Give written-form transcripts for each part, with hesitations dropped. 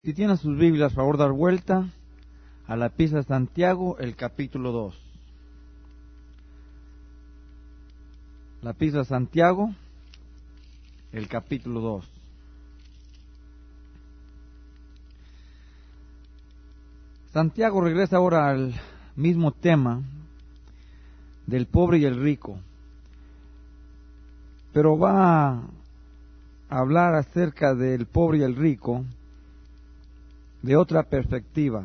Si tienen sus Biblias, por favor, dar vuelta a la Epístola de Santiago, el capítulo 2. La Epístola de Santiago, el capítulo 2. Santiago regresa ahora al mismo tema del pobre y el rico, pero va a hablar acerca del pobre y el rico de otra perspectiva.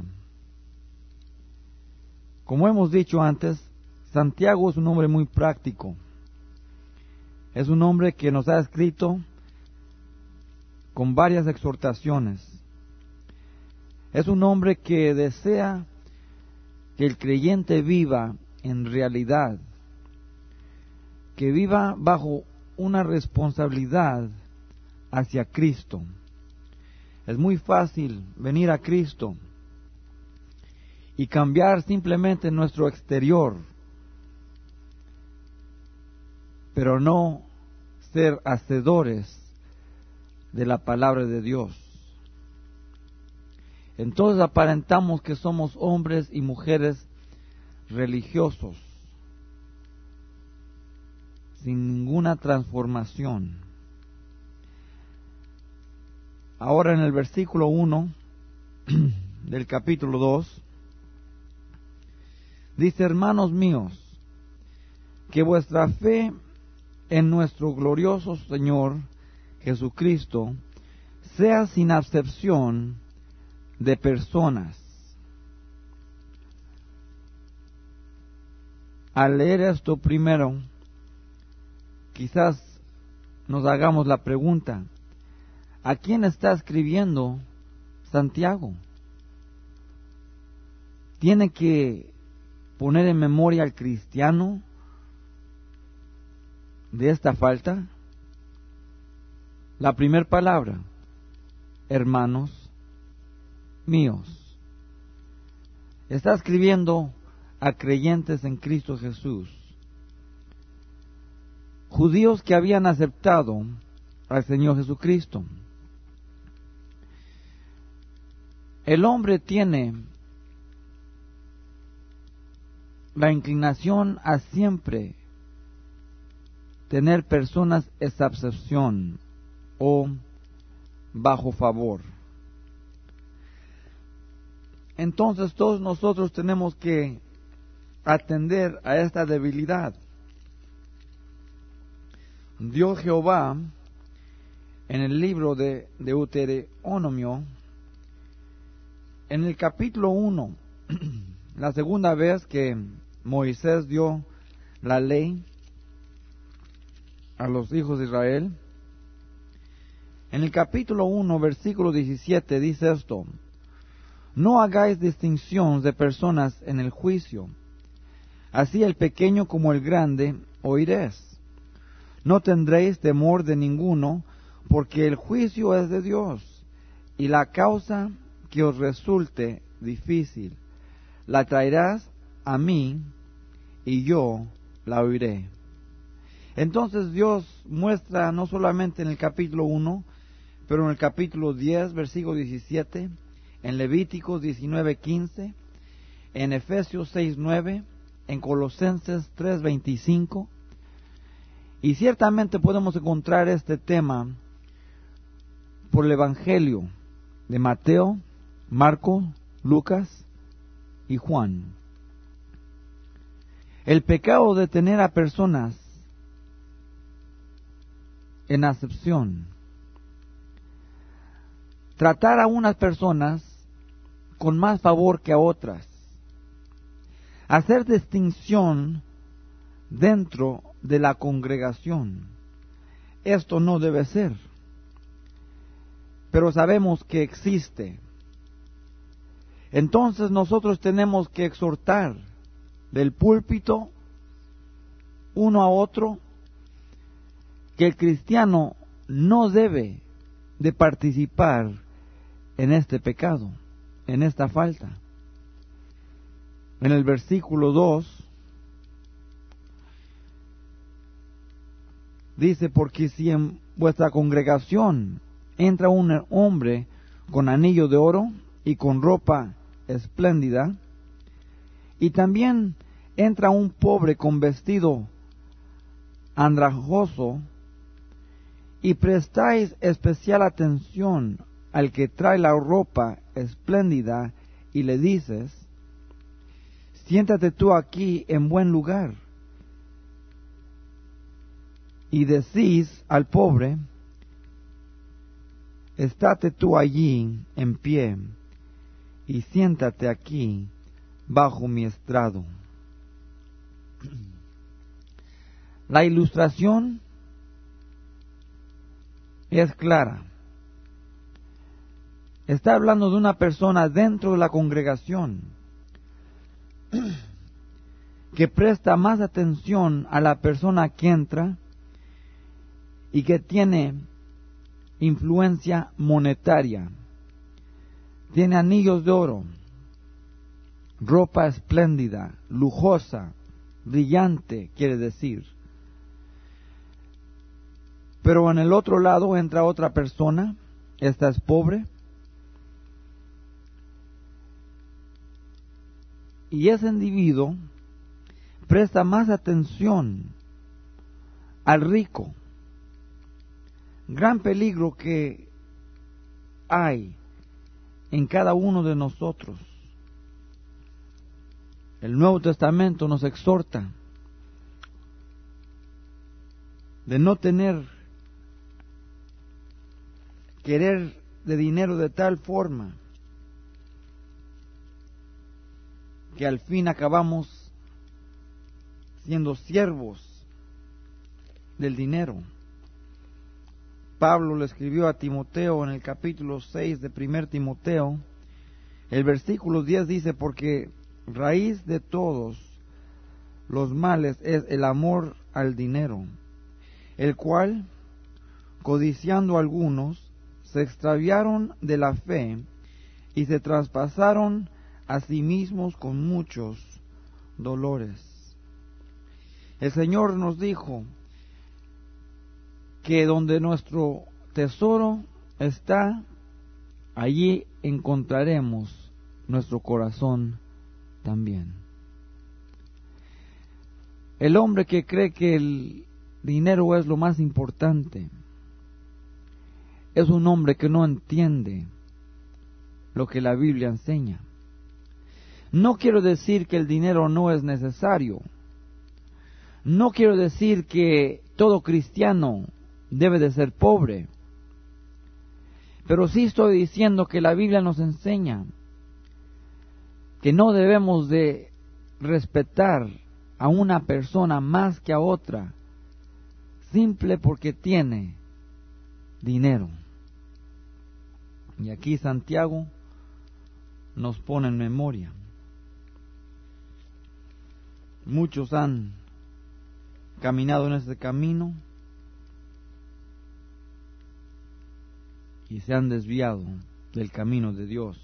Como hemos dicho antes, Santiago es un hombre muy práctico. Es un hombre que nos ha escrito con varias exhortaciones. Es un hombre que desea que el creyente viva en realidad, que viva bajo una responsabilidad hacia Cristo. Es muy fácil venir a Cristo y cambiar simplemente nuestro exterior, pero no ser hacedores de la palabra de Dios. Entonces aparentamos que somos hombres y mujeres religiosos, sin ninguna transformación. Ahora en el versículo 1 del capítulo 2, dice: hermanos míos, que vuestra fe en nuestro glorioso Señor Jesucristo sea sin acepción de personas. Al leer esto primero, quizás nos hagamos la pregunta: ¿a quién está escribiendo Santiago? ¿Tiene que poner en memoria al cristiano de esta falta? La primera palabra: hermanos míos. Está escribiendo a creyentes en Cristo Jesús, judíos que habían aceptado al Señor Jesucristo. El hombre tiene la inclinación a siempre tener personas excepción o bajo favor. Entonces todos nosotros tenemos que atender a esta debilidad. Dios Jehová, en el libro de Deuteronomio, en el capítulo 1, la segunda vez que Moisés dio la ley a los hijos de Israel, en el capítulo 1, versículo 17, dice esto: no hagáis distinción de personas en el juicio, así el pequeño como el grande oiréis. No tendréis temor de ninguno, porque el juicio es de Dios, y la causa que os resulte difícil la traerás a mí, y yo la oiré. Entonces Dios muestra no solamente en el capítulo 1, pero en el capítulo 10, versículo 17, en Levíticos 19:15, en Efesios 6:9, en Colosenses 3:25, y ciertamente podemos encontrar este tema por el Evangelio de Mateo, Marcos, Lucas y Juan. El pecado de tener a personas en acepción, tratar a unas personas con más favor que a otras, hacer distinción dentro de la congregación. Esto no debe ser, pero sabemos que existe. Entonces nosotros tenemos que exhortar del púlpito uno a otro que el cristiano no debe de participar en este pecado, en esta falta. En el versículo 2 dice: porque si en vuestra congregación entra un hombre con anillo de oro y con ropa espléndida, y también entra un pobre con vestido andrajoso, y prestáis especial atención al que trae la ropa espléndida, y le dices: siéntate tú aquí en buen lugar. Y decís al pobre: estate tú allí en pie, y siéntate aquí bajo mi estrado. La ilustración es clara. Está hablando de una persona dentro de la congregación que presta más atención a la persona que entra y que tiene influencia monetaria. Tiene anillos de oro, ropa espléndida, lujosa, brillante, quiere decir. Pero en el otro lado entra otra persona, esta es pobre, y ese individuo presta más atención al rico. Gran peligro que hay en cada uno de nosotros. El Nuevo Testamento nos exhorta de no tener querer de dinero de tal forma que al fin acabamos siendo siervos del dinero. Pablo le escribió a Timoteo en el capítulo 6 de 1 Timoteo, el versículo 10 dice: porque raíz de todos los males es el amor al dinero, el cual, codiciando algunos, se extraviaron de la fe y se traspasaron a sí mismos con muchos dolores. El Señor nos dijo que donde nuestro tesoro está, allí encontraremos nuestro corazón también. El hombre que cree que el dinero es lo más importante es un hombre que no entiende lo que la Biblia enseña. No quiero decir que el dinero no es necesario. No quiero decir que todo cristiano debe de ser pobre. Pero sí estoy diciendo que la Biblia nos enseña que no debemos de respetar a una persona más que a otra, simple porque tiene dinero. Y aquí Santiago nos pone en memoria. Muchos han caminado en este camino y se han desviado del camino de Dios.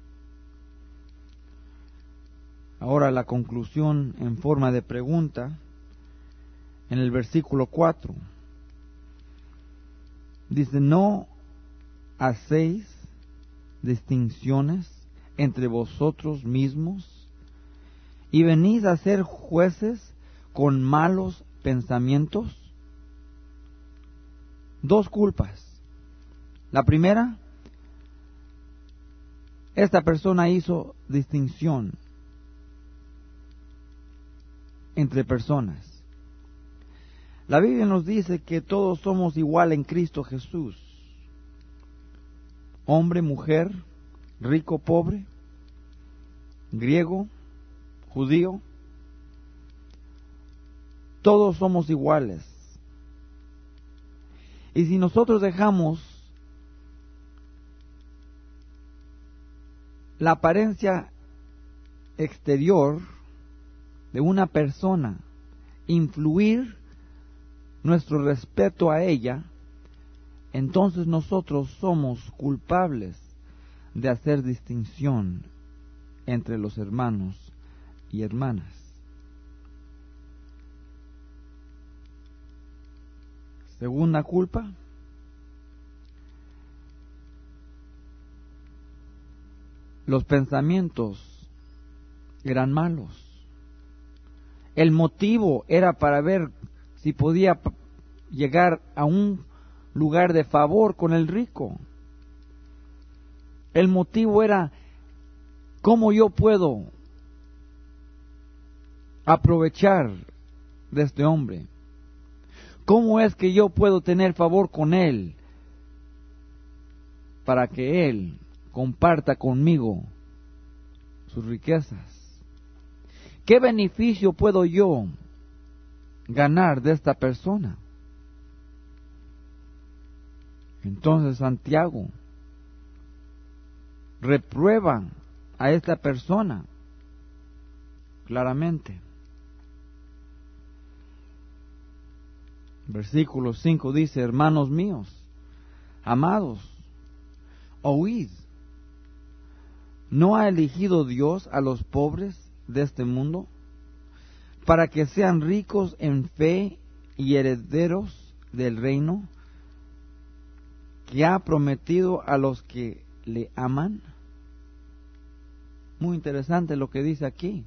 Ahora la conclusión en forma de pregunta en el versículo 4. Dice: ¿no hacéis distinciones entre vosotros mismos y venís a ser jueces con malos pensamientos? Dos culpas. La primera, esta persona hizo distinción entre personas. La Biblia nos dice que todos somos igual en Cristo Jesús. Hombre, mujer, rico, pobre, griego, judío, todos somos iguales. Y si nosotros dejamos la apariencia exterior de una persona influir nuestro respeto a ella, entonces nosotros somos culpables de hacer distinción entre los hermanos y hermanas. Segunda culpa, los pensamientos eran malos. El motivo era para ver si podía llegar a un lugar de favor con el rico. El motivo era cómo yo puedo aprovechar de este hombre. ¿Cómo es que yo puedo tener favor con él para que él comparta conmigo sus riquezas? ¿Qué beneficio puedo yo ganar de esta persona? Entonces Santiago reprueba a esta persona claramente. Versículo 5 dice: hermanos míos, amados, oíd, ¿no ha elegido Dios a los pobres de este mundo para que sean ricos en fe y herederos del reino que ha prometido a los que le aman? Muy interesante lo que dice aquí.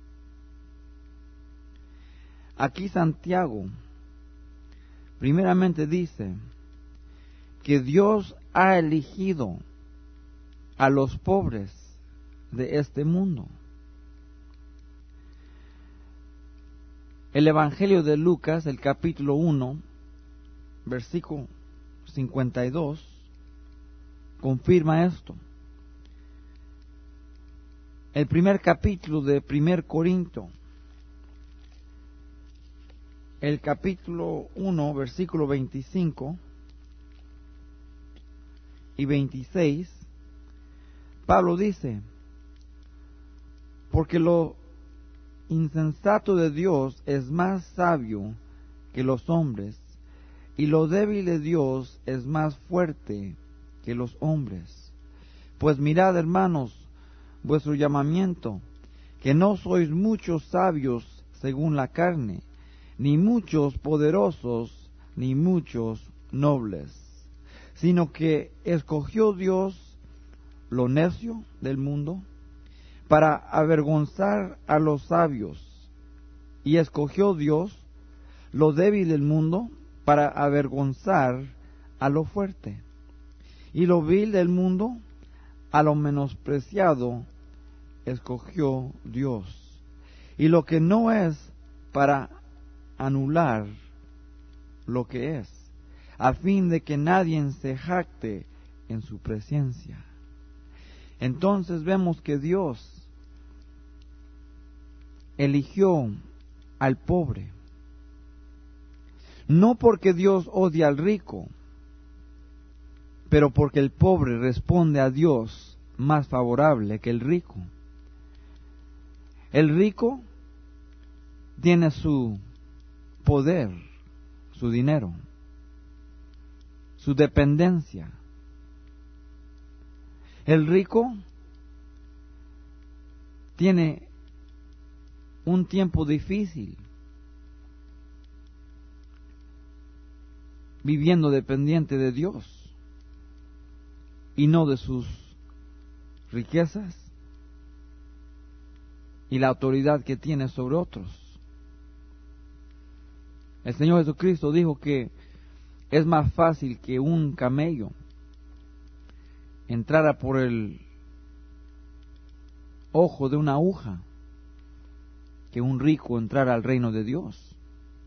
Aquí Santiago primeramente dice que Dios ha elegido a los pobres de este mundo. El Evangelio de Lucas, el capítulo 1, versículo 52, confirma esto. El primer capítulo de 1 Corinto, el capítulo 1, versículo 25 y 26, Pablo dice: porque lo insensato de Dios es más sabio que los hombres, y lo débil de Dios es más fuerte que los hombres. Pues mirad, hermanos, vuestro llamamiento, que no sois muchos sabios según la carne, ni muchos poderosos, ni muchos nobles, sino que escogió Dios lo necio del mundo para avergonzar a los sabios, y escogió Dios lo débil del mundo para avergonzar a lo fuerte, y lo vil del mundo, a lo menospreciado, escogió Dios, y lo que no es, para anular lo que es, a fin de que nadie se jacte en su presencia. Entonces vemos que Dios eligió al pobre, no porque Dios odia al rico, pero porque el pobre responde a Dios más favorable que el rico. El rico tiene su poder, su dinero, su dependencia. El rico tiene un tiempo difícil viviendo dependiente de Dios y no de sus riquezas y la autoridad que tiene sobre otros. El Señor Jesucristo dijo que es más fácil que un camello entrara por el ojo de una aguja que un rico entrara al reino de Dios.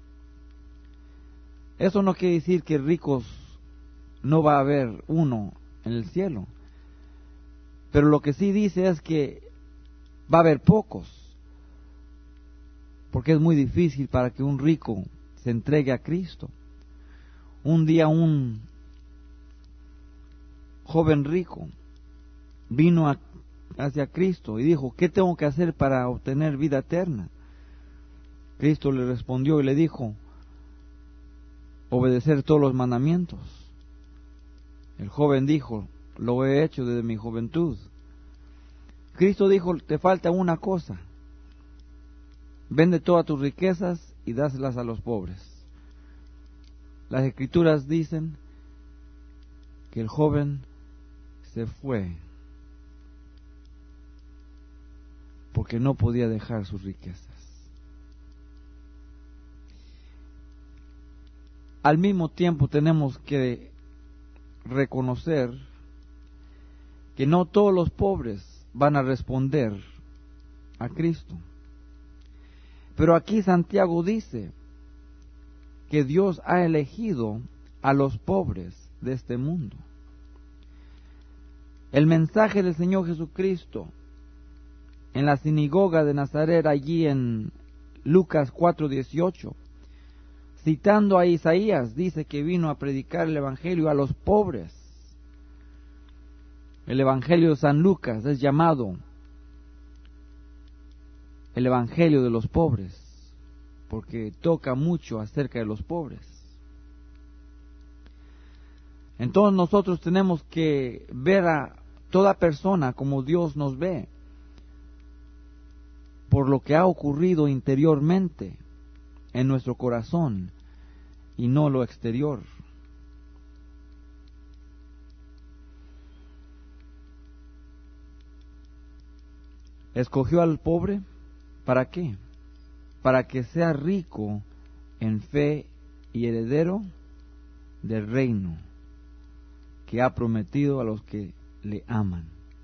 Eso no quiere decir que ricos no va a haber uno en el cielo, pero lo que sí dice es que va a haber pocos, porque es muy difícil para que un rico se entregue a Cristo. Un día un joven rico vino hacia Cristo y dijo: ¿qué tengo que hacer para obtener vida eterna? Cristo le respondió y le dijo: obedecer todos los mandamientos. El joven dijo: lo he hecho desde mi juventud. Cristo dijo: te falta una cosa, vende todas tus riquezas y dáselas a los pobres. Las Escrituras dicen que el joven se fue porque no podía dejar sus riquezas. Al mismo tiempo tenemos que reconocer que no todos los pobres van a responder a Cristo. Pero aquí Santiago dice que Dios ha elegido a los pobres de este mundo. El mensaje del Señor Jesucristo en la sinagoga de Nazaret, allí en Lucas 4:18, citando a Isaías, dice que vino a predicar el Evangelio a los pobres. El Evangelio de San Lucas es llamado el Evangelio de los pobres, porque toca mucho acerca de los pobres. Entonces nosotros tenemos que ver a toda persona como Dios nos ve, por lo que ha ocurrido interiormente en nuestro corazón y no lo exterior. ¿Escogió al pobre? ¿Para qué? Para que sea rico en fe y heredero del reino que ha prometido a los que le aman.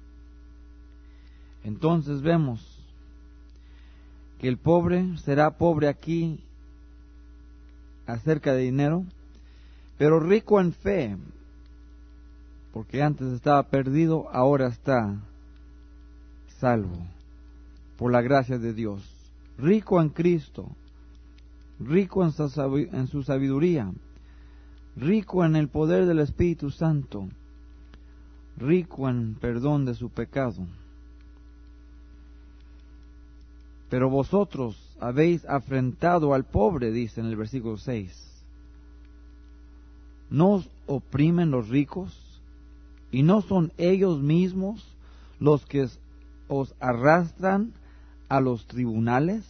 Entonces vemos que el pobre será pobre aquí acerca de dinero, pero rico en fe, porque antes estaba perdido, ahora está salvo por la gracia de Dios. Rico en Cristo, rico en su sabiduría, rico en el poder del Espíritu Santo, rico en perdón de su pecado. Pero vosotros habéis afrentado al pobre, dice en el versículo 6. ¿No os oprimen los ricos? ¿Y no son ellos mismos los que os arrastran a los tribunales?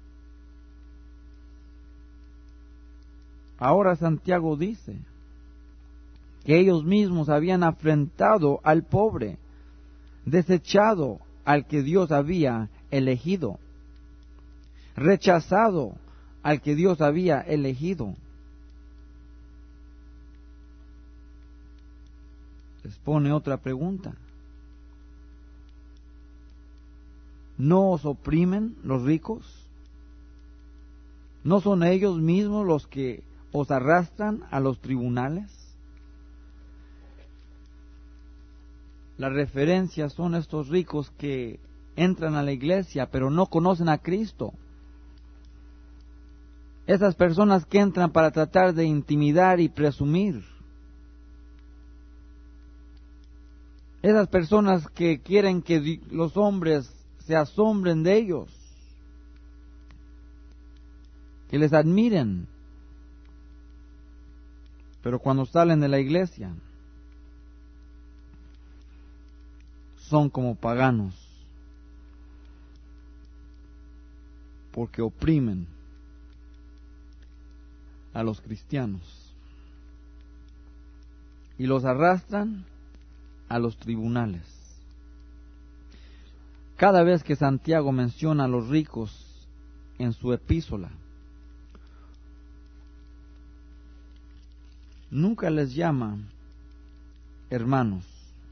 Ahora Santiago dice que ellos mismos habían afrentado al pobre, desechado al que Dios había elegido, rechazado al que Dios había elegido. Les pone otra pregunta. ¿No os oprimen los ricos? ¿No son ellos mismos los que os arrastran a los tribunales? Las referencias son estos ricos que entran a la iglesia pero no conocen a Cristo. Esas personas que entran para tratar de intimidar y presumir. Esas personas que quieren que los hombres se asombren de ellos, que les admiren, pero cuando salen de la iglesia son como paganos, porque oprimen a los cristianos y los arrastran a los tribunales. Cada vez que Santiago menciona a los ricos en su epístola, nunca les llama hermanos.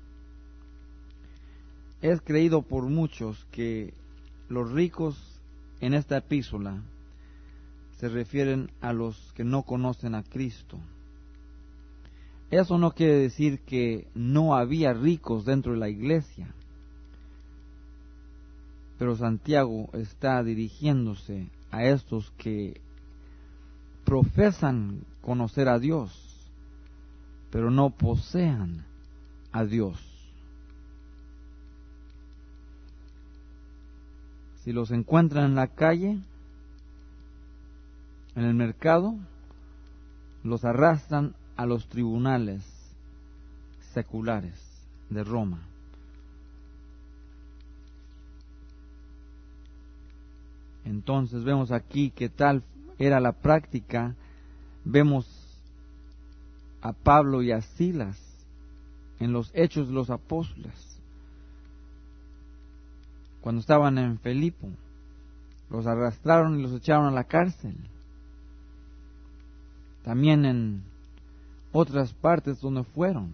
Es creído por muchos que los ricos en esta epístola se refieren a los que no conocen a Cristo. Eso no quiere decir que no había ricos dentro de la iglesia, pero Santiago está dirigiéndose a estos que profesan conocer a Dios, pero no posean a Dios. Si los encuentran en la calle, en el mercado, los arrastran a los tribunales seculares de Roma. Entonces vemos aquí que tal era la práctica. Vemos a Pablo y a Silas en los Hechos de los Apóstoles, cuando estaban en Filipo. Los arrastraron y los echaron a la cárcel. También en otras partes donde fueron.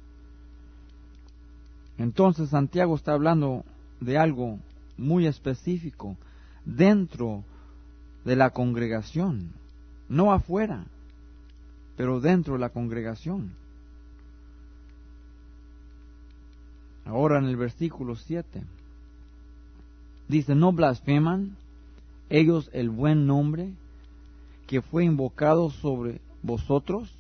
Entonces Santiago está hablando de algo muy específico dentro de la congregación, no afuera, pero dentro de la congregación. Ahora en el versículo 7 dice: ¿no blasfeman ellos el buen nombre que fue invocado sobre vosotros?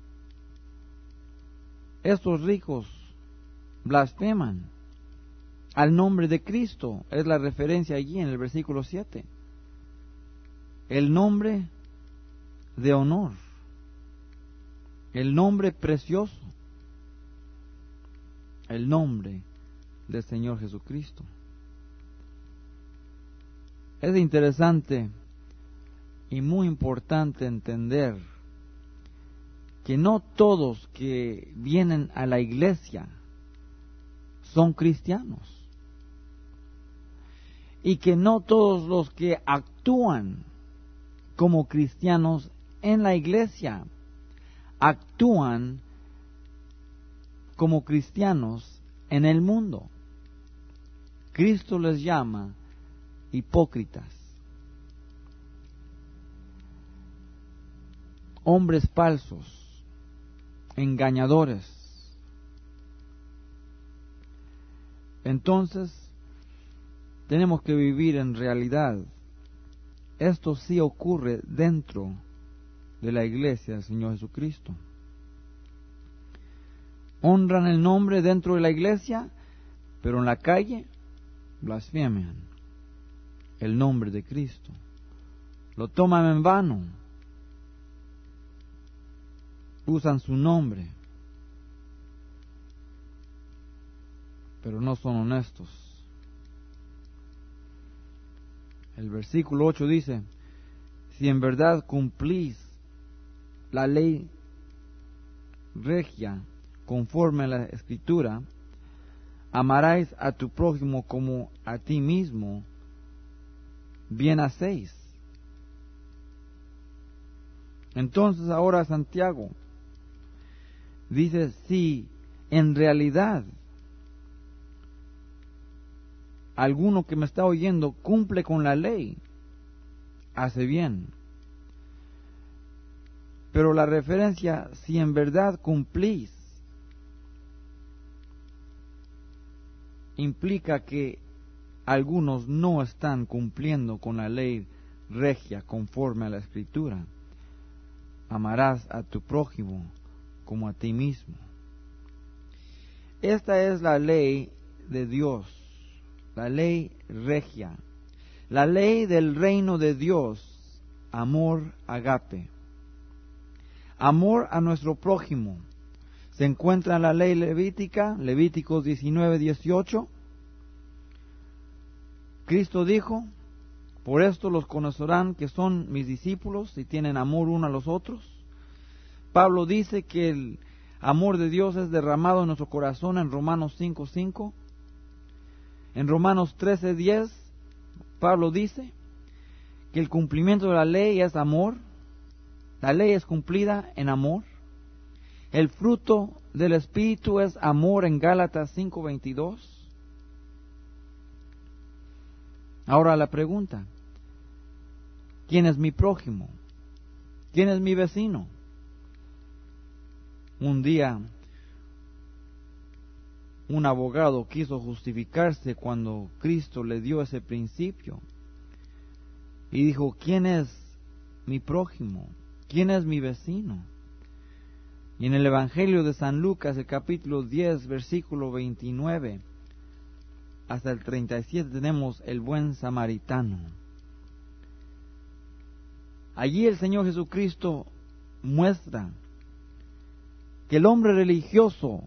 Estos ricos blasfeman al nombre de Cristo. Es la referencia allí en el versículo 7. El nombre de honor, el nombre precioso, el nombre del Señor Jesucristo. Es interesante y muy importante entender que no todos que vienen a la iglesia son cristianos, y que no todos los que actúan como cristianos en la iglesia actúan como cristianos en el mundo. Cristo les llama hipócritas, hombres falsos, engañadores. Entonces, tenemos que vivir en realidad. Esto sí ocurre dentro de la iglesia del Señor Jesucristo. Honran el nombre dentro de la iglesia, pero en la calle blasfeman el nombre de Cristo. Lo toman en vano. Usan su nombre, pero no son honestos. El versículo 8 dice: si en verdad cumplís la ley regia conforme a la Escritura, amarás a tu prójimo como a ti mismo, bien hacéis. Entonces ahora Santiago dice: si en realidad alguno que me está oyendo cumple con la ley, hace bien. Pero la referencia, si en verdad cumplís, implica que algunos no están cumpliendo con la ley regia conforme a la Escritura. Amarás a tu prójimo como a ti mismo. Esta es la ley de Dios, la ley regia, la ley del reino de Dios, amor agape. Amor a nuestro prójimo. Se encuentra en la ley levítica, Levíticos 19:18. Cristo dijo: por esto los conocerán que son mis discípulos si tienen amor uno a los otros. Pablo dice que el amor de Dios es derramado en nuestro corazón en Romanos 5:5. En Romanos 13:10, Pablo dice que el cumplimiento de la ley es amor. La ley es cumplida en amor. El fruto del Espíritu es amor en Gálatas 5:22. Ahora la pregunta: ¿quién es mi prójimo? ¿Quién es mi vecino? Un día un abogado quiso justificarse cuando Cristo le dio ese principio y dijo: ¿quién es mi prójimo? ¿Quién es mi vecino? Y en el Evangelio de San Lucas, el capítulo 10, versículo 29 hasta el 37, tenemos el buen samaritano. Allí el Señor Jesucristo muestra que el hombre religioso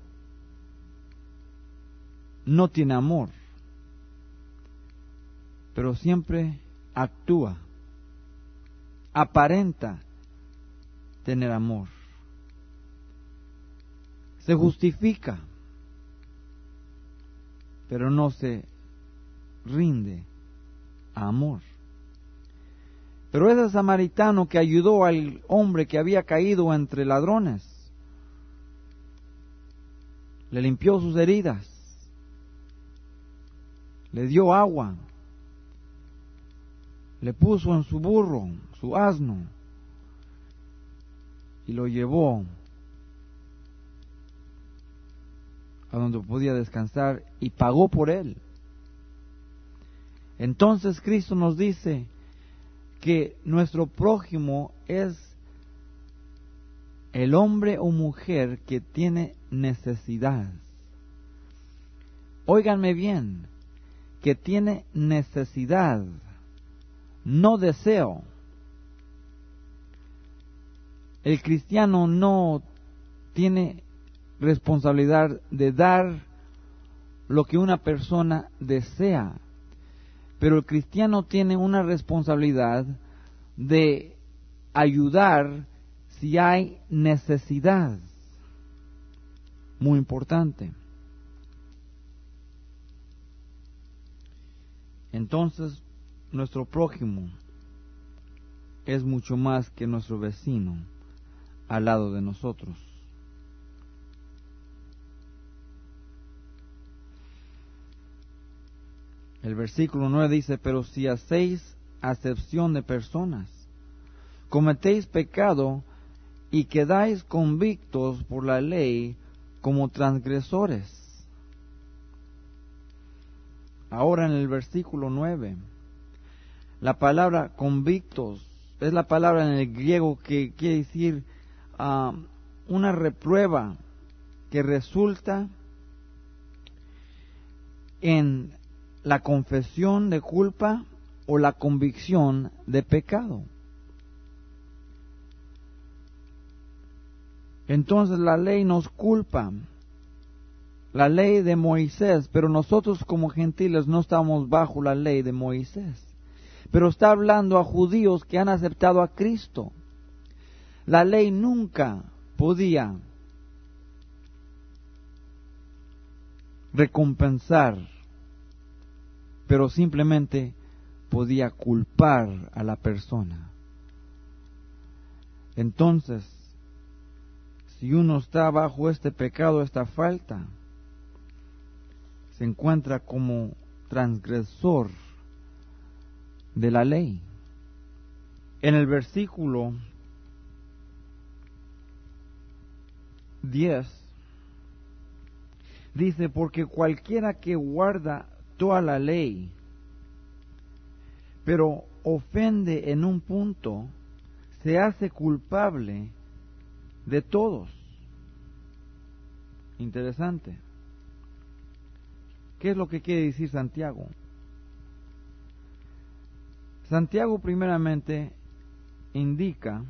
no tiene amor, pero siempre actúa, aparenta tener amor, se justifica, pero no se rinde amor. Pero ese samaritano que ayudó al hombre que había caído entre ladrones, le limpió sus heridas, le dio agua, le puso en su burro, su asno, y lo llevó a donde podía descansar y pagó por él. Entonces Cristo nos dice que nuestro prójimo es el hombre o mujer que tiene necesidad. Óiganme bien, que tiene necesidad, no deseo. El cristiano no tiene responsabilidad de dar lo que una persona desea, pero el cristiano tiene una responsabilidad de ayudar si hay necesidad. Muy importante. Entonces, nuestro prójimo es mucho más que nuestro vecino al lado de nosotros. El versículo 9 dice: pero si hacéis acepción de personas, cometéis pecado y quedáis convictos por la ley como transgresores. Ahora en el versículo 9, la palabra convictos es la palabra en el griego que quiere decir una reprueba que resulta en la confesión de culpa o la convicción de pecado. Entonces la ley nos culpa, la ley de Moisés, pero nosotros como gentiles no estamos bajo la ley de Moisés. Pero está hablando a judíos que han aceptado a Cristo. La ley nunca podía recompensar, pero simplemente podía culpar a la persona. Entonces, si uno está bajo este pecado, esta falta, se encuentra como transgresor de la ley. En el versículo 10 dice: porque cualquiera que guarda toda la ley, pero ofende en un punto, se hace culpable de todos. Interesante. ¿Qué es lo que quiere decir Santiago? Santiago primeramente indica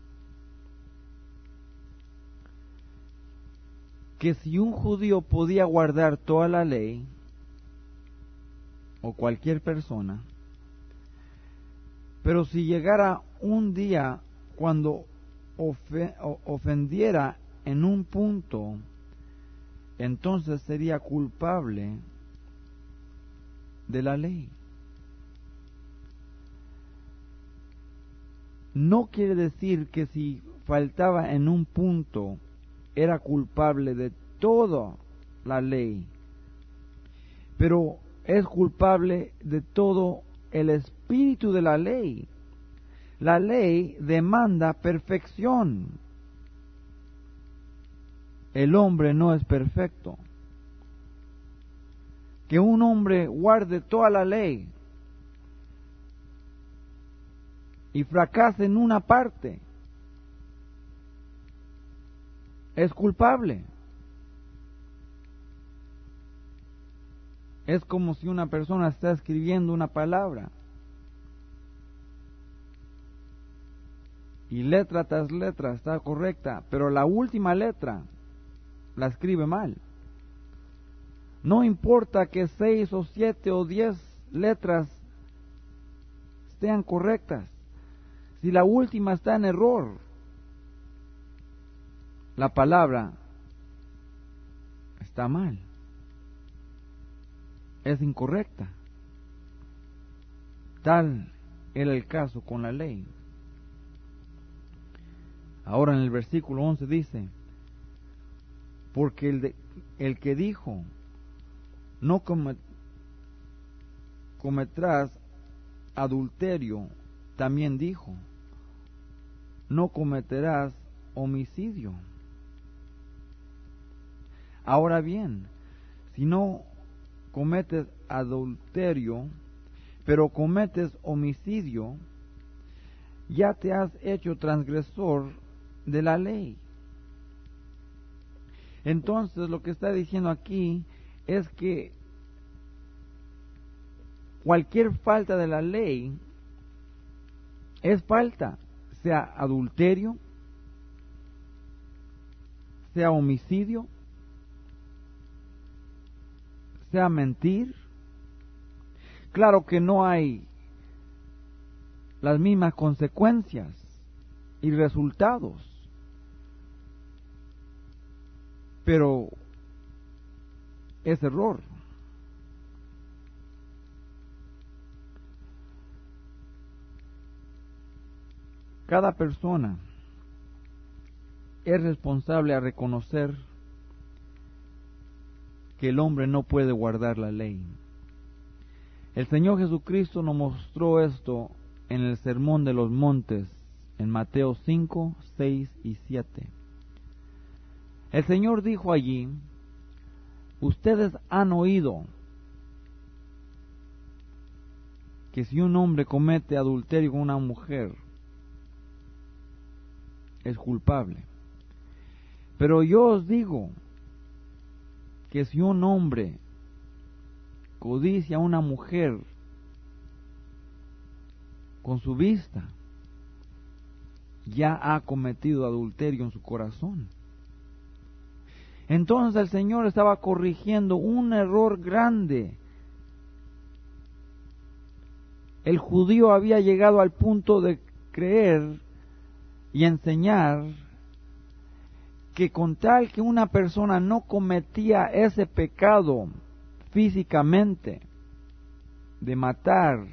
que si un judío podía guardar toda la ley, o cualquier persona, pero si llegara un día cuando ofendiera en un punto, entonces sería culpable de la ley. No quiere decir que si faltaba en un punto era culpable de toda la ley, pero es culpable de todo el espíritu de la ley. La ley demanda perfección. El hombre no es perfecto. Que un hombre guarde toda la ley y fracase en una parte es culpable. Es como si una persona está escribiendo una palabra y letra tras letra está correcta, pero la última letra la escribe mal. No importa que 6 o 7 o 10 letras estén correctas, si la última está en error, la palabra está mal, es incorrecta. Tal era el caso con la ley. Ahora en el versículo 11 dice, porque el que dijo, no cometerás adulterio, también dijo, no cometerás homicidio. Ahora bien, si no cometes adulterio, pero cometes homicidio, ya te has hecho transgresor de la ley. Entonces lo que está diciendo aquí es que cualquier falta de la ley es falta, sea adulterio, sea homicidio, sea mentir. Claro que no hay las mismas consecuencias y resultados, pero es error. Cada persona es responsable a reconocer que el hombre no puede guardar la ley. El Señor Jesucristo nos mostró esto en el Sermón de los Montes, en Mateo 5, 6 y 7. El Señor dijo allí, ustedes han oído que si un hombre comete adulterio con una mujer, es culpable. Pero yo os digo que si un hombre codicia a una mujer con su vista, ya ha cometido adulterio en su corazón. Entonces el Señor estaba corrigiendo un error grande. El judío había llegado al punto de creer y enseñar que con tal que una persona no cometía ese pecado físicamente, de matar,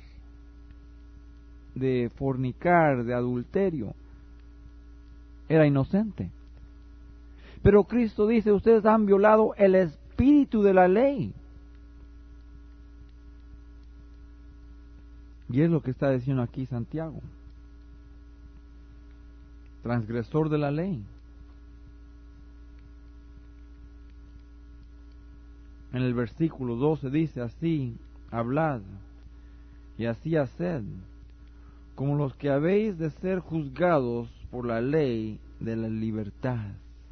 de fornicar, de adulterio, era inocente. Pero Cristo dice, ustedes han violado el espíritu de la ley. Y es lo que está diciendo aquí Santiago. Transgresor de la ley. En el versículo 12 dice, así hablad y así haced, como los que habéis de ser juzgados por la ley de la libertad.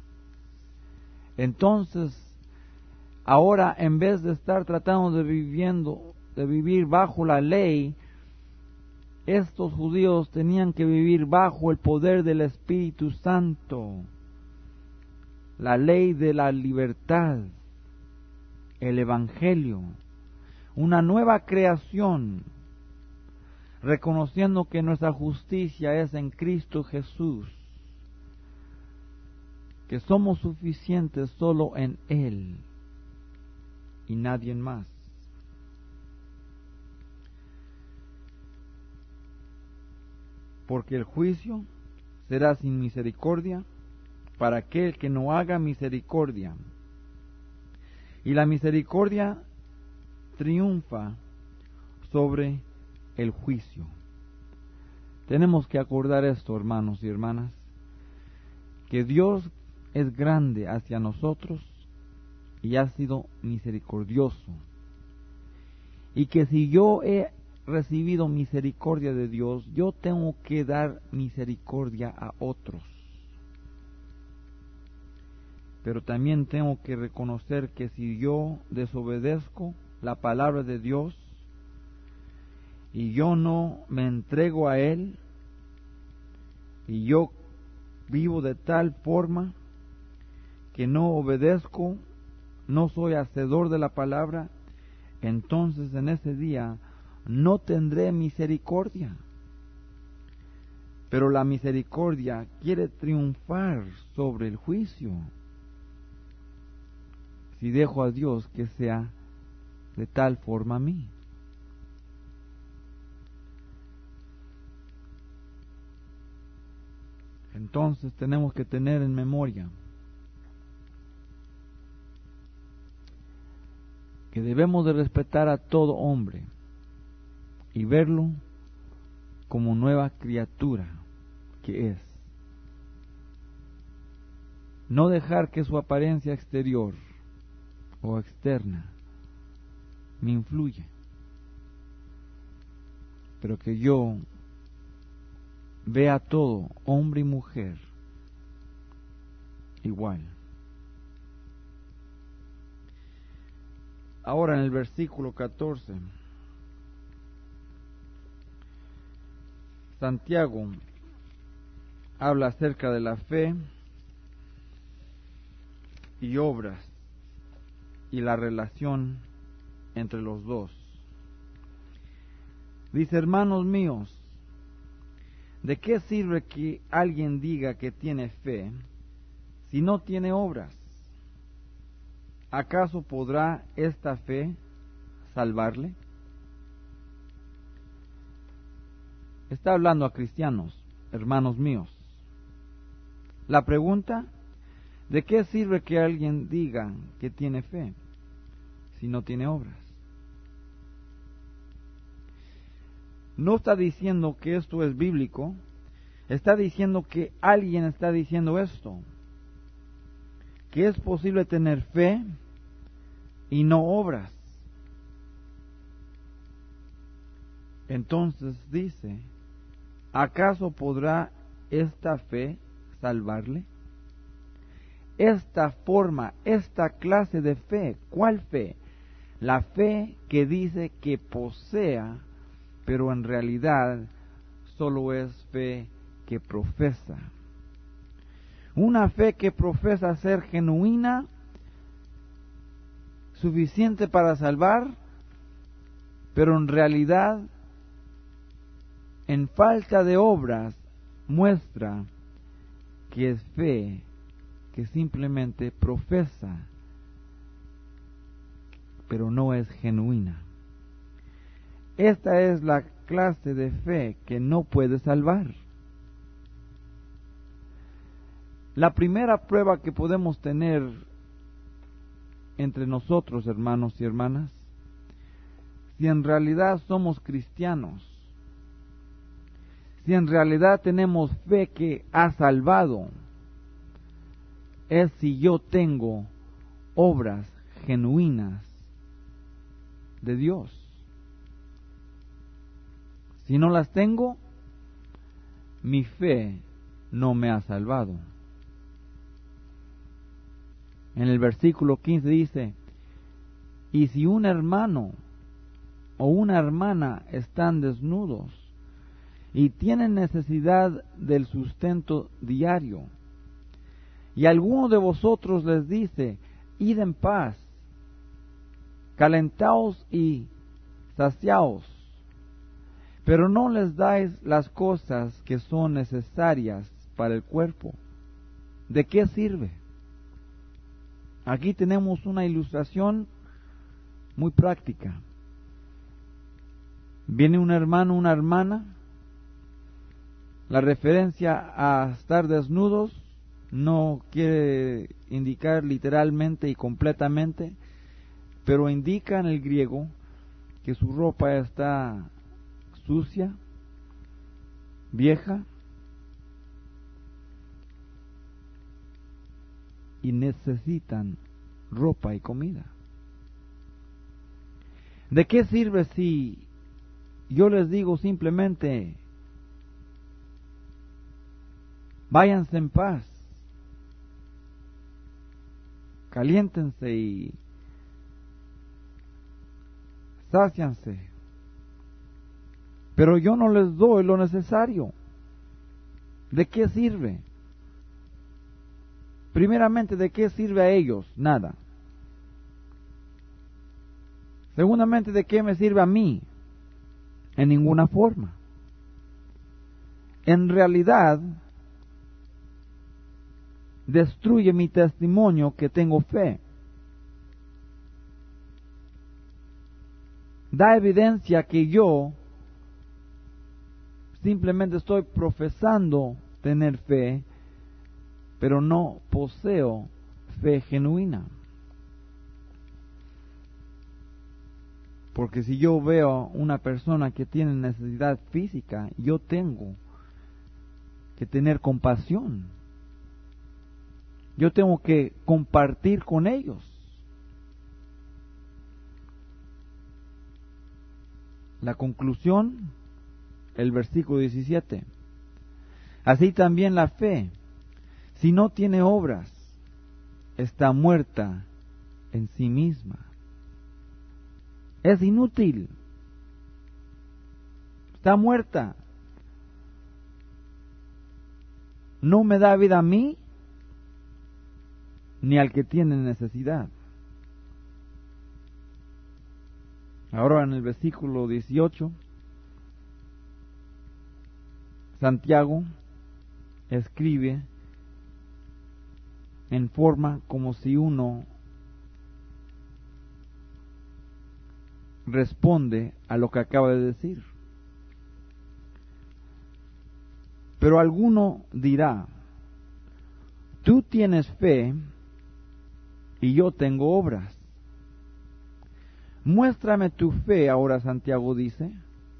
Entonces, ahora en vez de estar tratando de vivir bajo la ley, estos judíos tenían que vivir bajo el poder del Espíritu Santo, la ley de la libertad, el Evangelio, una nueva creación, reconociendo que nuestra justicia es en Cristo Jesús, que somos suficientes solo en Él y nadie más. Porque el juicio será sin misericordia para aquel que no haga misericordia. Y la misericordia triunfa sobre el juicio. Tenemos que acordar esto, hermanos y hermanas, que Dios es grande hacia nosotros y ha sido misericordioso. Y que si yo he recibido misericordia de Dios, yo tengo que dar misericordia a otros. Pero también tengo que reconocer que si yo desobedezco la palabra de Dios y yo no me entrego a Él y yo vivo de tal forma que no obedezco, no soy hacedor de la palabra, entonces en ese día no tendré misericordia. Pero la misericordia quiere triunfar sobre el juicio si dejo a Dios que sea de tal forma a mí. Entonces tenemos que tener en memoria que debemos de respetar a todo hombre y verlo como nueva criatura que es. No dejar que su apariencia exterior o externa me influya, pero que yo vea a todo, hombre y mujer, igual. Ahora en el versículo 14, Santiago habla acerca de la fe y obras y la relación entre los dos. Dice: hermanos míos, ¿de qué sirve que alguien diga que tiene fe si no tiene obras? ¿Acaso podrá esta fe salvarle? Está hablando a cristianos, hermanos míos. La pregunta: ¿de qué sirve que alguien diga que tiene fe si no tiene obras? No está diciendo que esto es bíblico, está diciendo que alguien está diciendo esto, que es posible tener fe y no obras. Entonces dice: ¿acaso podrá esta fe salvarle? Esta forma, esta clase de fe, ¿cuál fe? La fe que dice que posea, pero en realidad solo es fe que profesa. Una fe que profesa ser genuina, suficiente para salvar, pero en realidad, en falta de obras, muestra que es fe que simplemente profesa, pero no es genuina. Esta es la clase de fe que no puede salvar. La primera prueba que podemos tener entre nosotros, hermanos y hermanas, si en realidad somos cristianos, si en realidad tenemos fe que ha salvado, es si yo tengo obras genuinas de Dios. Si no las tengo, mi fe no me ha salvado. En el versículo 15 dice: y si un hermano o una hermana están desnudos y tienen necesidad del sustento diario, y alguno de vosotros les dice: id en paz, calentaos y saciaos, pero no les dais las cosas que son necesarias para el cuerpo, ¿de qué sirve? Aquí tenemos una ilustración muy práctica. Viene un hermano, una hermana. La referencia a estar desnudos no quiere indicar literalmente y completamente, pero indica en el griego que su ropa está sucia, vieja, y necesitan ropa y comida. ¿De qué sirve si yo les digo simplemente: váyanse en paz, caliéntense y sácianse, pero yo no les doy lo necesario? ¿De qué sirve? Primeramente, ¿de qué sirve a ellos? Nada. Segundamente, ¿de qué me sirve a mí? En ninguna forma. En realidad, destruye mi testimonio que tengo fe. Da evidencia que yo simplemente estoy profesando tener fe, pero no poseo fe genuina. Porque si yo veo una persona que tiene necesidad física, yo tengo que tener compasión. Yo tengo que compartir con ellos. La conclusión, el versículo 17. Así también la fe, si no tiene obras, está muerta en sí misma. Es inútil. Está muerta. No me da vida a mí ni al que tiene necesidad. Ahora en el versículo 18, Santiago escribe en forma como si uno responde a lo que acaba de decir. Pero alguno dirá, tú tienes fe y yo tengo obras. Muéstrame tu fe, ahora Santiago dice,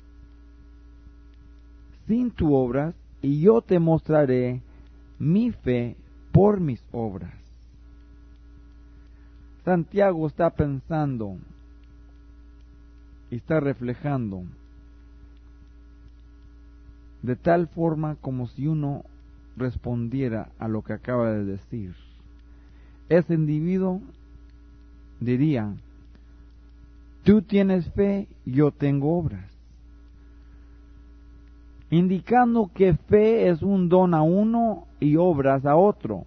sin tus obras, y yo te mostraré mi fe por mis obras. Santiago está pensando y está reflejando de tal forma como si uno respondiera a lo que acaba de decir. Ese individuo diría, tú tienes fe, yo tengo obras. Indicando que fe es un don a uno y obras a otro.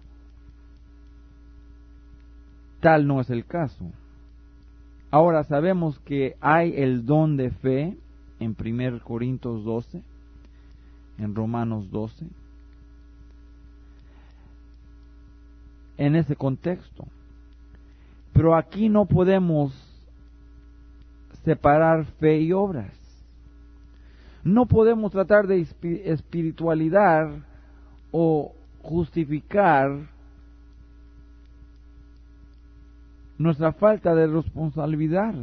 Tal no es el caso. Ahora sabemos que hay el don de fe en 1 Corintios 12, en Romanos 12, en ese contexto. Pero aquí no podemos separar fe y obras. No podemos tratar de espiritualidad o justificar nuestra falta de responsabilidad.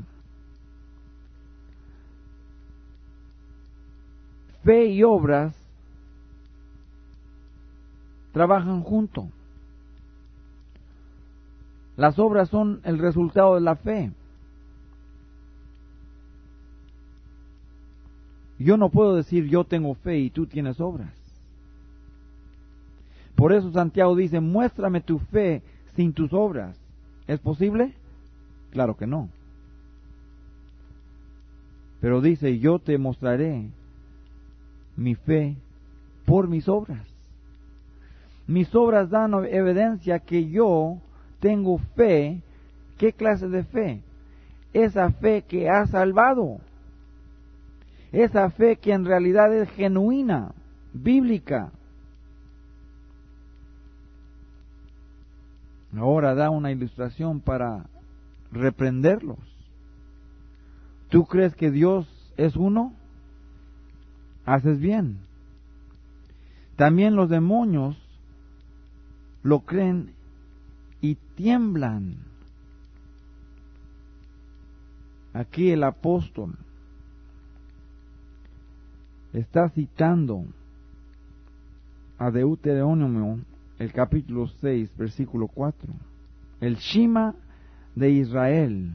Fe y obras trabajan juntos. Las obras son el resultado de la fe. Yo no puedo decir yo tengo fe y tú tienes obras. Por eso Santiago dice, muéstrame tu fe sin tus obras. ¿Es posible? Claro que no. Pero dice, yo te mostraré mi fe por mis obras. Mis obras dan evidencia que yo tengo fe. ¿Qué clase de fe? Esa fe que ha salvado. Esa fe que en realidad es genuina, bíblica. Ahora da una ilustración para reprenderlos. ¿Tú crees que Dios es uno? Haces bien. También los demonios lo creen y tiemblan. Aquí el apóstol está citando a Deuteronomio, el capítulo 6, versículo 4. El Shema de Israel.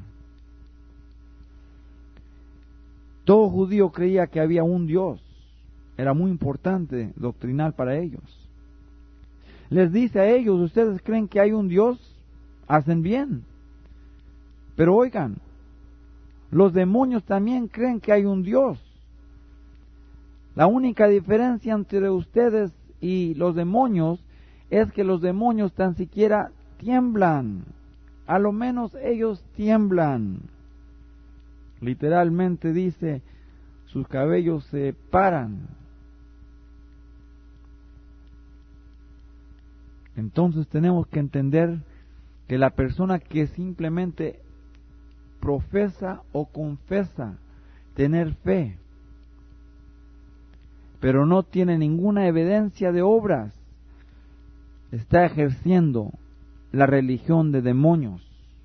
Todo judío creía que había un Dios. Era muy importante doctrinal para ellos. Les dice a ellos, ¿ustedes creen que hay un Dios? Hacen bien. Pero oigan, los demonios también creen que hay un Dios. La única diferencia entre ustedes y los demonios es que los demonios tan siquiera tiemblan. A lo menos ellos tiemblan. Literalmente dice, sus cabellos se paran. Entonces tenemos que entender que la persona que simplemente profesa o confesa tener fe, pero no tiene ninguna evidencia de obras, está ejerciendo la religión de demonios.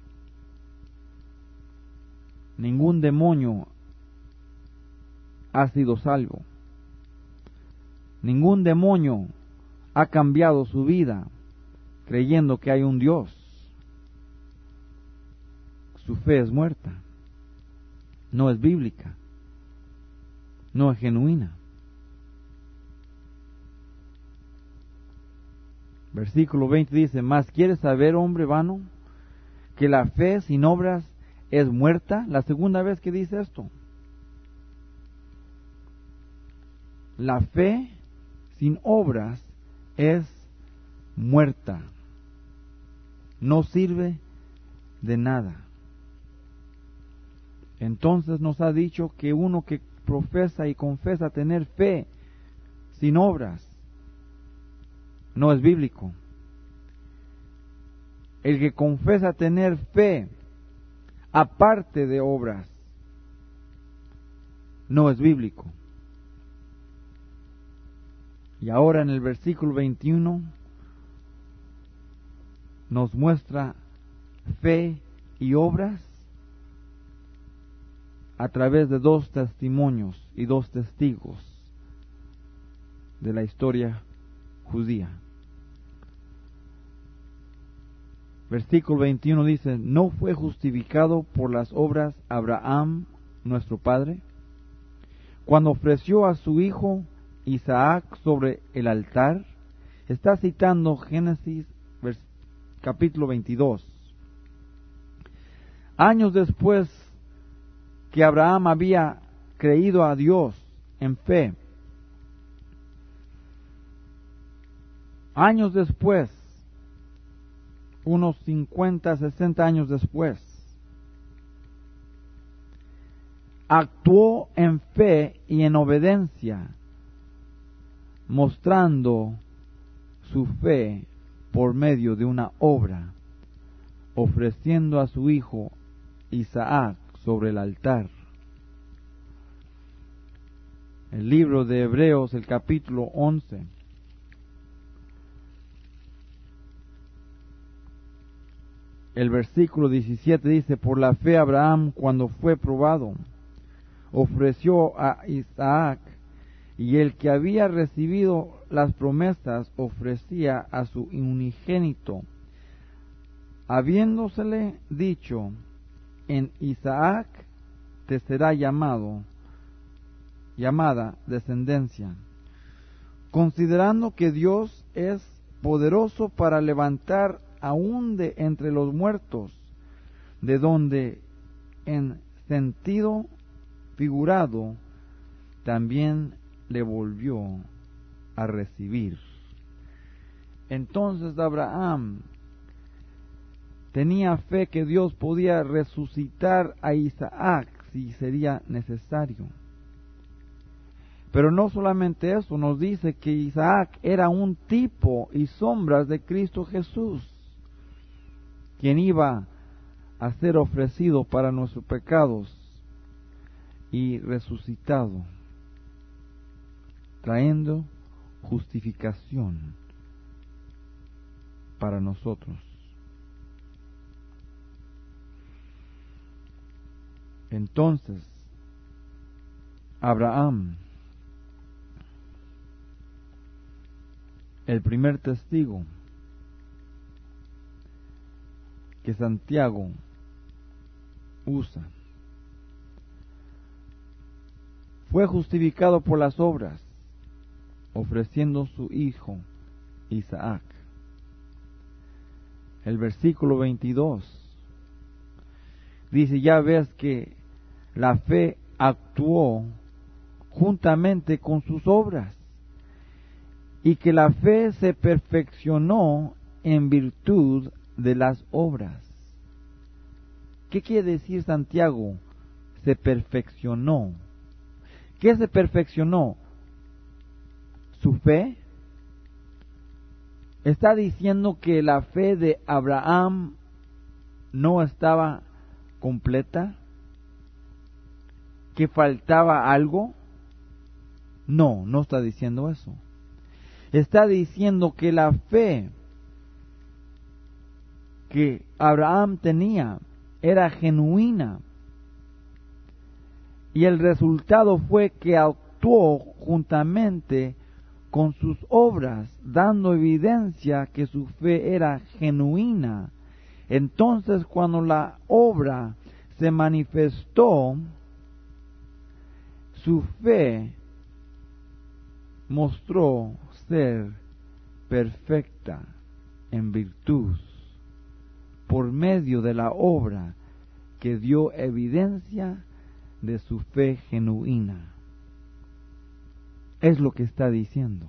Ningún demonio ha sido salvo. Ningún demonio ha cambiado su vida creyendo que hay un Dios. Su fe es muerta, no es bíblica, no es genuina. Versículo 20 dice: ¿Mas quieres saber, hombre vano, que la fe sin obras es muerta? La segunda vez que dice esto. La fe sin obras es muerta. No sirve de nada. Entonces nos ha dicho que uno que profesa y confesa tener fe sin obras no es bíblico. El que confesa tener fe aparte de obras no es bíblico. Y ahora en el versículo 21 nos muestra fe y obras a través de dos testimonios y dos testigos de la historia judía. Versículo 21 dice: ¿No fue justificado por las obras Abraham, nuestro padre, cuando ofreció a su hijo Isaac sobre el altar? Está citando Génesis capítulo 22. Años después que Abraham había creído a Dios en fe, años después, unos 50, 60 años después, actuó en fe y en obediencia, mostrando su fe por medio de una obra, ofreciendo a su hijo Isaac sobre el altar. El libro de Hebreos, el capítulo 11. El versículo 17 dice: por la fe Abraham, cuando fue probado, ofreció a Isaac, y el que había recibido las promesas ofrecía a su unigénito, habiéndosele dicho: en Isaac te será llamada descendencia, considerando que Dios es poderoso para levantar aún de entre los muertos, de donde en sentido figurado también le volvió a recibir. Entonces Abraham tenía fe que Dios podía resucitar a Isaac si sería necesario. Pero no solamente eso, nos dice que Isaac era un tipo y sombras de Cristo Jesús, quien iba a ser ofrecido para nuestros pecados y resucitado, trayendo justificación para nosotros. Entonces, Abraham, el primer testigo que Santiago usa, fue justificado por las obras, ofreciendo su hijo Isaac. El versículo 22 dice: ya ves que la fe actuó juntamente con sus obras, y que la fe se perfeccionó en virtud de las obras. ¿Qué quiere decir Santiago? Se perfeccionó. ¿Qué se perfeccionó? ¿Su fe? Está diciendo que la fe de Abraham no estaba completa, que faltaba algo. No, no está diciendo eso. Está diciendo que la fe que Abraham tenía era genuina, y el resultado fue que actuó juntamente con sus obras, dando evidencia que su fe era genuina. Entonces, cuando la obra se manifestó, su fe mostró ser perfecta en virtud por medio de la obra que dio evidencia de su fe genuina. Es lo que está diciendo.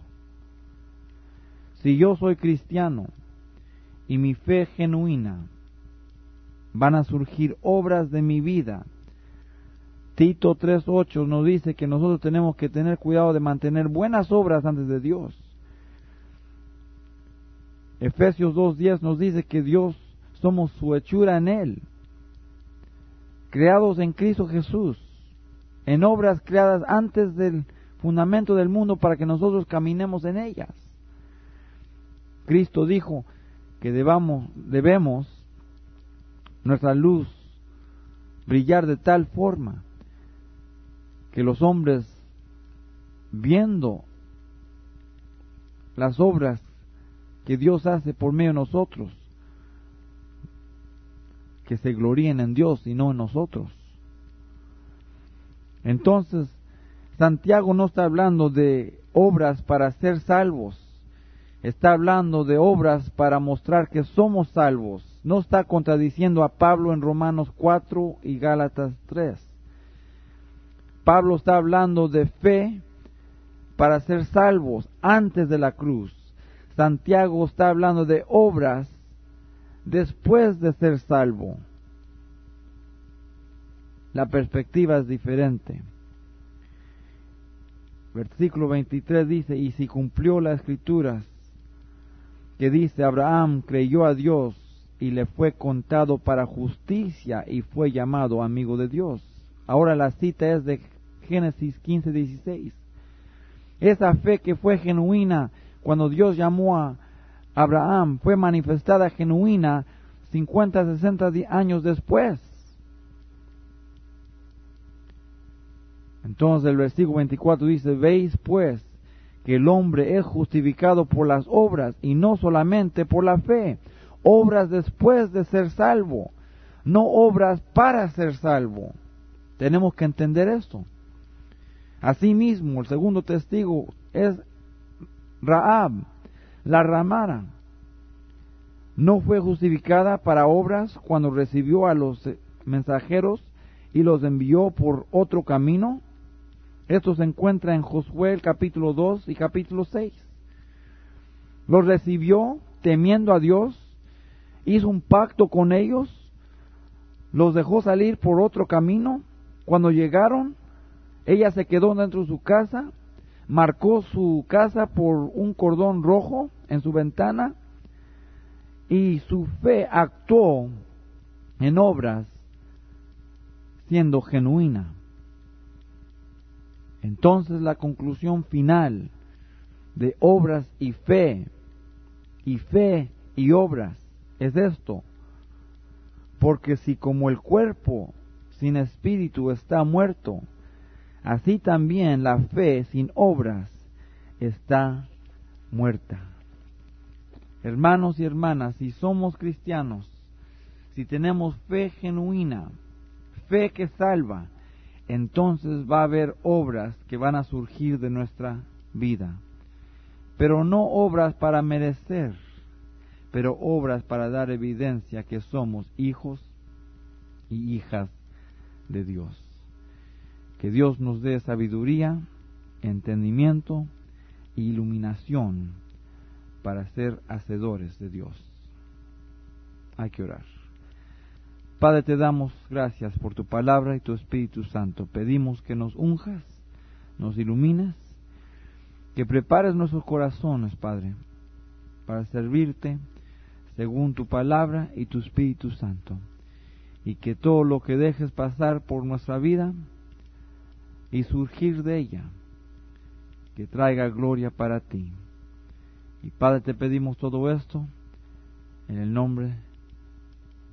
Si yo soy cristiano y mi fe genuina, van a surgir obras de mi vida. Tito 3:8 nos dice que nosotros tenemos que tener cuidado de mantener buenas obras antes de Dios. Efesios 2:10 nos dice que Dios somos su hechura en Él, creados en Cristo Jesús, en obras creadas antes del fundamento del mundo para que nosotros caminemos en ellas. Cristo dijo que debemos nuestra luz brillar de tal forma que los hombres, viendo las obras que Dios hace por medio de nosotros, que se gloríen en Dios y no en nosotros. Entonces, Santiago no está hablando de obras para ser salvos, está hablando de obras para mostrar que somos salvos. No está contradiciendo a Pablo en Romanos 4 y Gálatas 3. Pablo está hablando de fe para ser salvos antes de la cruz. Santiago está hablando de obras después de ser salvo. La perspectiva es diferente. Versículo 23 dice, y si cumplió las escrituras que dice, Abraham creyó a Dios y le fue contado para justicia y fue llamado amigo de Dios. Ahora la cita es de Génesis 15:16. Esa fe que fue genuina cuando Dios llamó a Abraham fue manifestada genuina 50, 60 años después. Entonces el versículo 24 dice, veis pues que el hombre es justificado por las obras y no solamente por la fe. Obras después de ser salvo, no obras para ser salvo. Tenemos que entender esto. Asimismo, el segundo testigo es Rahab, la ramera. No fue justificada para obras cuando recibió a los mensajeros y los envió por otro camino. Esto se encuentra en Josué capítulo 2 y capítulo 6. Los recibió temiendo a Dios, hizo un pacto con ellos, los dejó salir por otro camino. Cuando llegaron, ella se quedó dentro de su casa, marcó su casa por un cordón rojo en su ventana, y su fe actuó en obras siendo genuina. Entonces la conclusión final de obras y fe y obras es esto: porque si como el cuerpo sin espíritu está muerto, así también la fe sin obras está muerta. Hermanos y hermanas, si somos cristianos, si tenemos fe genuina, fe que salva, entonces va a haber obras que van a surgir de nuestra vida. Pero no obras para merecer, pero obras para dar evidencia que somos hijos y hijas de Dios. Que Dios nos dé sabiduría, entendimiento e iluminación para ser hacedores de Dios. Hay que orar. Padre, te damos gracias por tu palabra y tu Espíritu Santo. Pedimos que nos unjas, nos ilumines, que prepares nuestros corazones, Padre, para servirte según tu palabra y tu Espíritu Santo. Y que todo lo que dejes pasar por nuestra vida y surgir de ella, que traiga gloria para ti. Y Padre, te pedimos todo esto en el nombre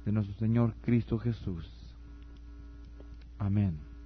de nuestro Señor Cristo Jesús. Amén.